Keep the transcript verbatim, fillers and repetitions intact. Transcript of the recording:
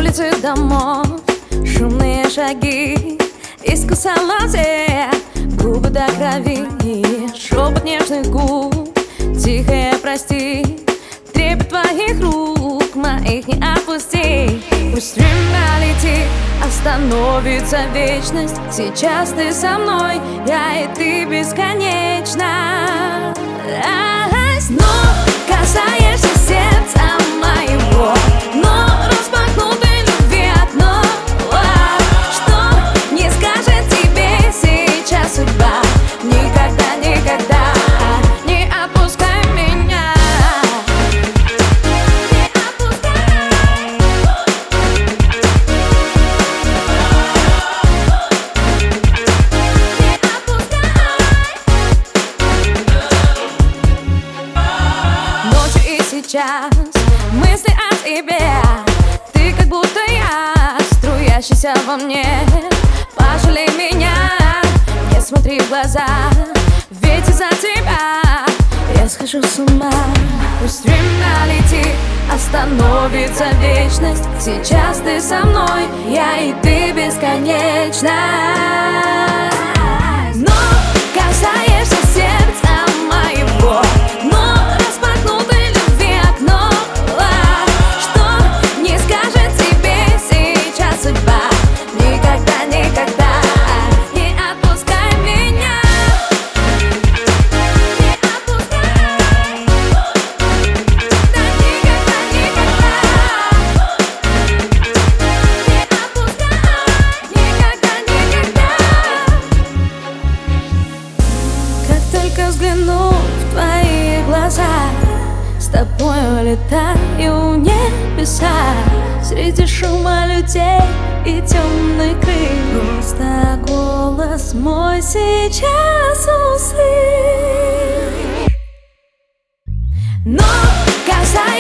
Улицы домов, шумные шаги, искуса лозе, губы до крови, шепот нежных губ, тихое прости, трепет твоих рук, моих не отпусти. Пусть время летит, остановится вечность. Сейчас ты со мной, я и ты бесконечно. Снова касаешься сердца моего, но распахнутой любви окно. Что не скажет тебе сейчас судьба? Никогда, никогда не отпускай меня. Не отпускай. Не отпускай. Ночью и сейчас мысли о тебе. Ты как будто я, струящийся во мне. Пожалей меня, не смотри в глаза, ведь из-за тебя я схожу с ума. Пусть время летит, остановится вечность. Сейчас ты со мной, я и ты бесконечно. Но касаешься сердца моего, но распахнутой любви окно. Что не скажет тебе сейчас судьба? Никогда, никогда не отпускай меня. Не отпускай. Да никогда, никогда. Не отпускай. Никогда, никогда. Как только взгляну в твои глаза, с тобой улетаю в небеса. Среди шума людей и темных крыл, просто голос мой сейчас услышь. Но касаясь